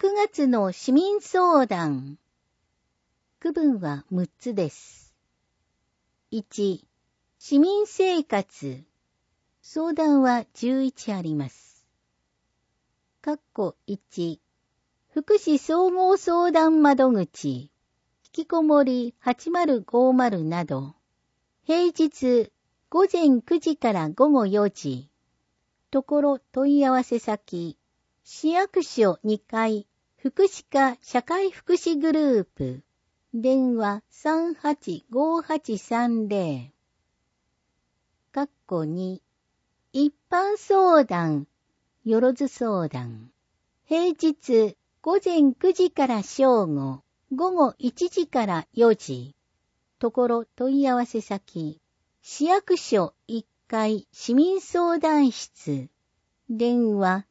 9月の市民相談。区分は6つです。1、市民生活。相談は11あります。1、福祉総合相談窓口、引きこもり8050など、平日午前9時から午後4時、ところ問い合わせ先、市役所2階、福祉課社会福祉グループ、電話385830。2、一般相談、よろず相談。平日午前9時から正午、午後1時から4時。ところ問い合わせ先、市役所1階市民相談室。電話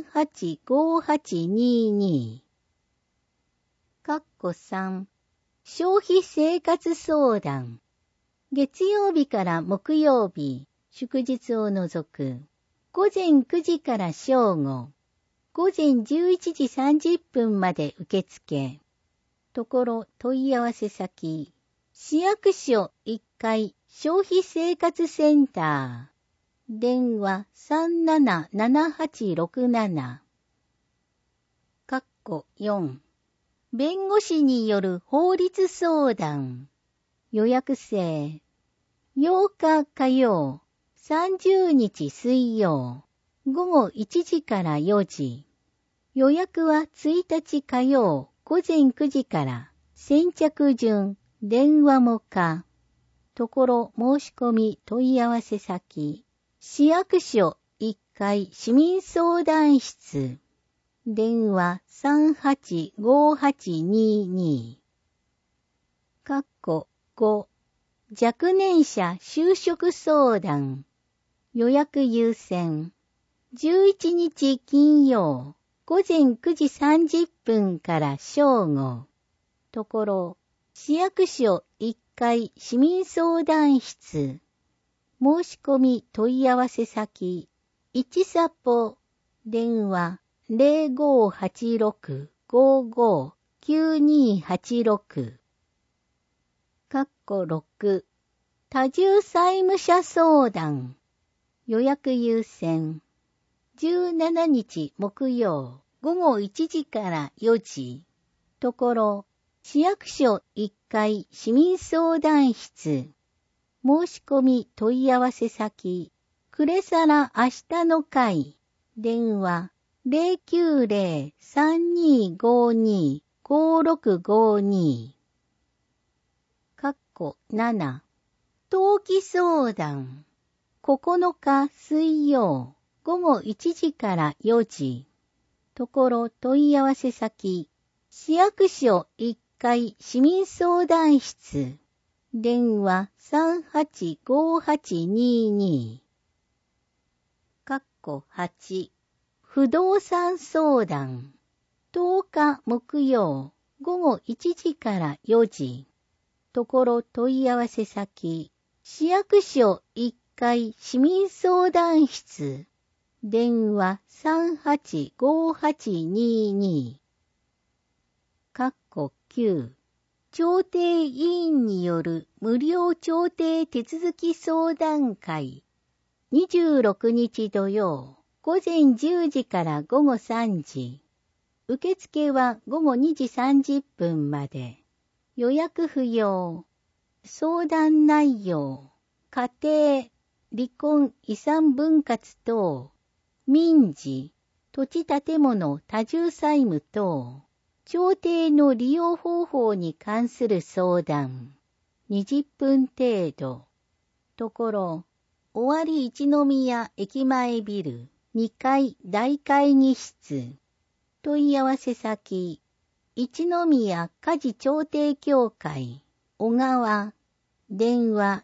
385822。3、消費生活相談。月曜日から木曜日、祝日を除く。午前9時から正午。午前11時30分まで受付。ところ問い合わせ先、市役所1階消費生活センター。電話377867。4、弁護士による法律相談。予約制。8日火曜、30日水曜、午後1時から4時。予約は1日火曜、午前9時から、先着順、電話も可。ところ申し込み問い合わせ先、市役所1階市民相談室。電話385822。5、若年者就職相談。予約優先。11日金曜、午前9時30分から正午。ところ、市役所1階市民相談室。申し込み問い合わせ先、一サポ、電話0586-55-9286。6、多重債務者相談。予約優先。17日木曜、午後1時から4時。ところ、市役所1階市民相談室。申し込み問い合わせ先、くれさら明日の会。電話090-3252-5652。7、登記相談。9日水曜、午後1時から4時。ところ問い合わせ先、市役所1階市民相談室。電話385822。8、不動産相談。10日木曜、午後1時から4時。ところ問い合わせ先、市役所1階市民相談室。電話385822。9、調停委員による無料調停手続き相談会。26日土曜、午前10時から午後3時。受付は午後2時30分まで。予約不要。相談内容。家庭、離婚、遺産分割等。民事、土地建物多重債務等。調停の利用方法に関する相談。20分程度。ところ、尾張一宮駅前ビル2階大会議室。問い合わせ先、一宮家事調停協会、小川。電話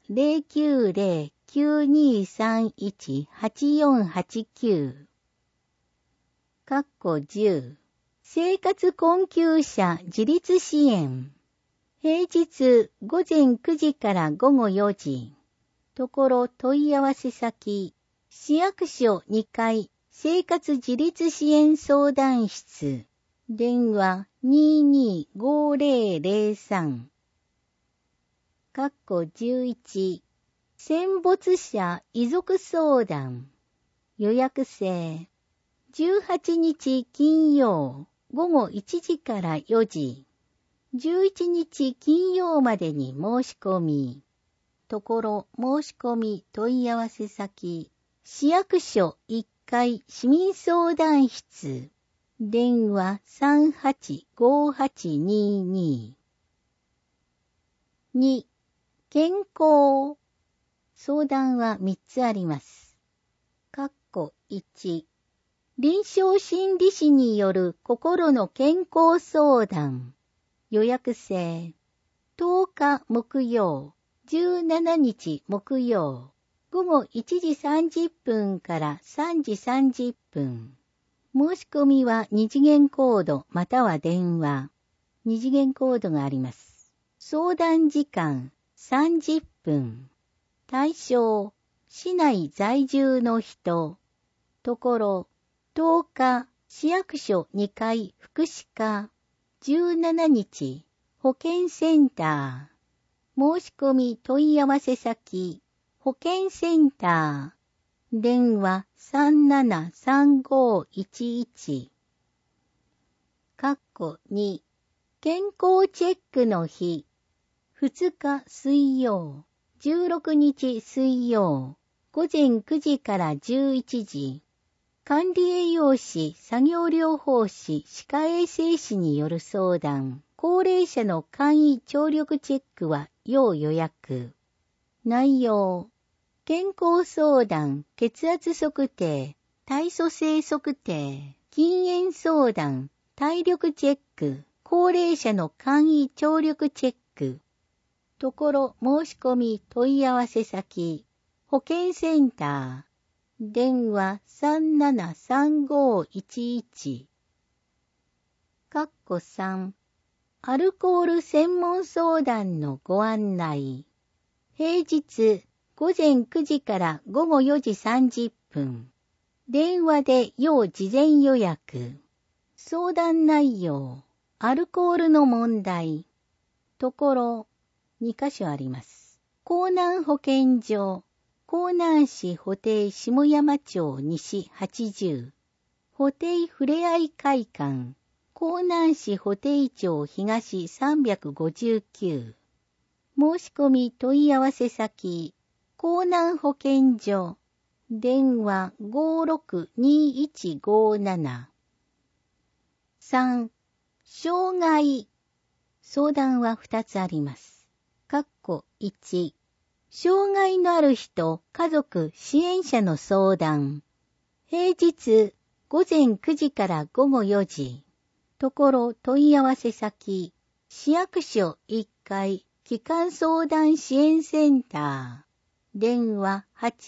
090-9231-8489。10。生活困窮者自立支援。平日午前9時から午後4時。ところ問い合わせ先、市役所2階生活自立支援相談室。 電話225003。11。戦没者遺族相談。予約制。18日金曜午後1時から4時。11日金曜までに申し込み。ところ申し込み問い合わせ先。市役所1階市民相談室。電話385822。2. 健康。相談は3つあります。1. 臨床心理士による心の健康相談。予約制。10日木曜、17日木曜、午後1時30分から3時30分。申し込みは2次元コードまたは電話。2次元コードがあります。相談時間30分。対象、市内在住の人。ところ、10日、市役所2階福祉課。17日、保健センター。申し込み問い合わせ先、保健センター。電話373511。2. 健康チェックの日。2日水曜、16日水曜、午前9時から11時。管理栄養士、作業療法士、歯科衛生士による相談。高齢者の簡易聴力チェックは要予約。内容。健康相談、血圧測定、体組成測定、禁煙相談、体力チェック、高齢者の簡易聴力チェック。ところ申し込み問い合わせ先、保健センター。電話373511。3. アルコール専門相談のご案内。平日午前9時から午後4時30分。電話で要事前予約。相談内容。アルコールの問題。ところ2カ所あります。江南保健所。江南市保定下山町西80。保定ふれあい会館。江南市保定町東359。申し込み問い合わせ先。江南保健所。電話562157。3. 障害。相談は2つあります。1. 障害のある人、家族、支援者の相談。平日、午前9時から午後4時。ところ問い合わせ先、市役所1階、基幹相談支援センター。電話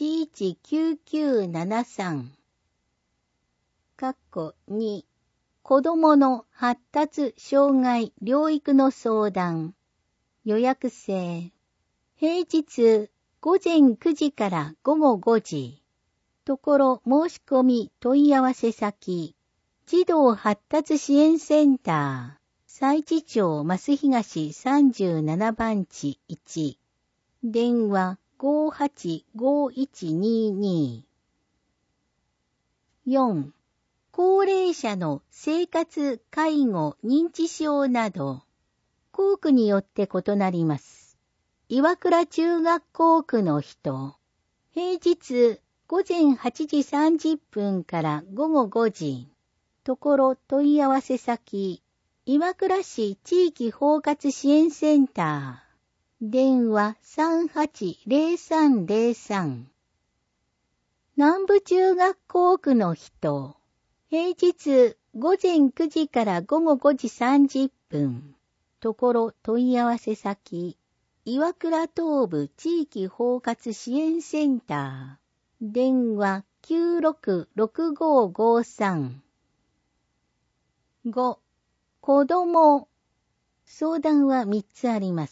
819973。2. 子供の発達障害療育の相談。予約制。平日午前9時から午後5時。ところ申し込み問い合わせ先。児童発達支援センター。西地町増東37番地1。電話585122。4. 高齢者の生活、介護、認知症など。校区によって異なります。岩倉中学校区の人。平日午前8時30分から午後5時。ところ問い合わせ先。岩倉市地域包括支援センター。電話380303。南部中学校区の人。平日午前9時から午後5時30分。ところ問い合わせ先。岩倉東部地域包括支援センター。電話966553。5. 子供。相談は3つあります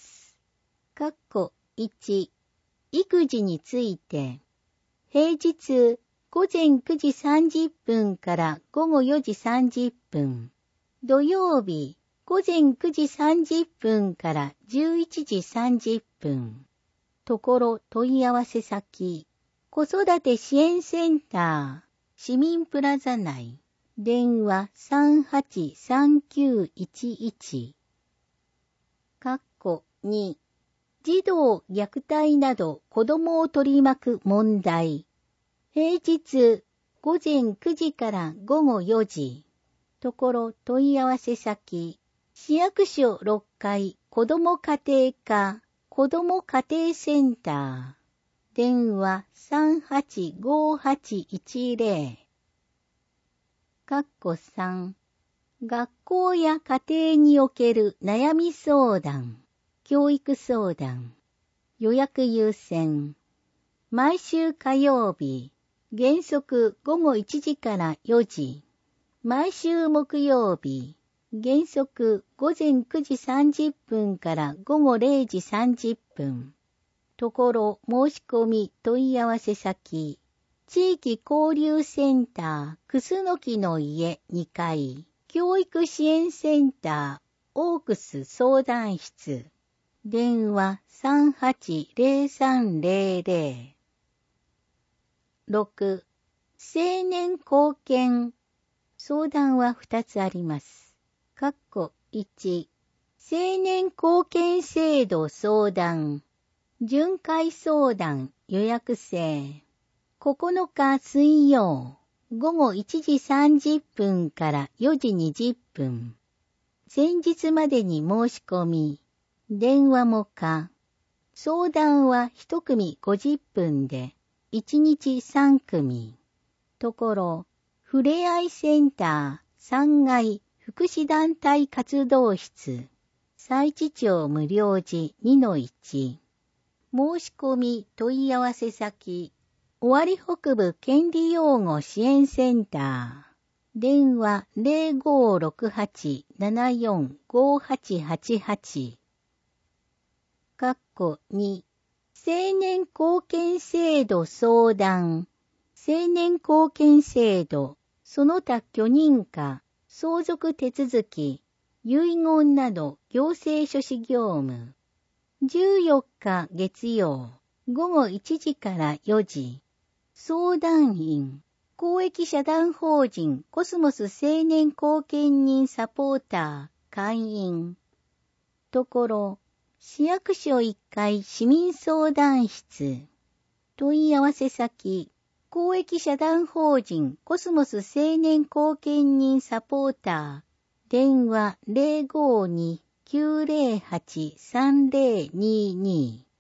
。1. 育児について。平日午前9時30分から午後4時30分。 土曜日、午前9時30分から11時30分。ところ問い合わせ先、子育て支援センター、市民プラザ内、電話383911。2、児童虐待など子供を取り巻く問題。平日、午前9時から午後4時。ところ問い合わせ先、市役所6階子ども家庭課子ども家庭センター。電話385810。3、学校や家庭における悩み相談、教育相談、予約優先。毎週火曜日、原則午後1時から4時。毎週木曜日、原則午前9時30分から午後0時30分。ところ申し込み問い合わせ先、地域交流センター、くすのきの家2階、教育支援センター、オークス相談室。電話380300。6、青年貢献。相談は2つあります。1、青年貢献制度相談。巡回相談予約制。9日水曜、午後1時30分から4時20分。前日までに申し込み、電話も可。相談は1組50分で、1日3組。ところ、ふれあいセンター3階福祉団体活動室、佐市町無料寺 2-1。申し込み問い合わせ先、尾張北部権利擁護支援センター。電話0568-745888。2、青年貢献制度相談。青年貢献制度、その他許認可、相続手続き、遺言など行政書士業務。14日月曜、午後1時から4時。相談員、公益社団法人コスモス青年貢献人サポーター、会員。ところ、市役所1階市民相談室。問い合わせ先、公益社団法人コスモス青年貢献人サポーター。電話052-908-3022。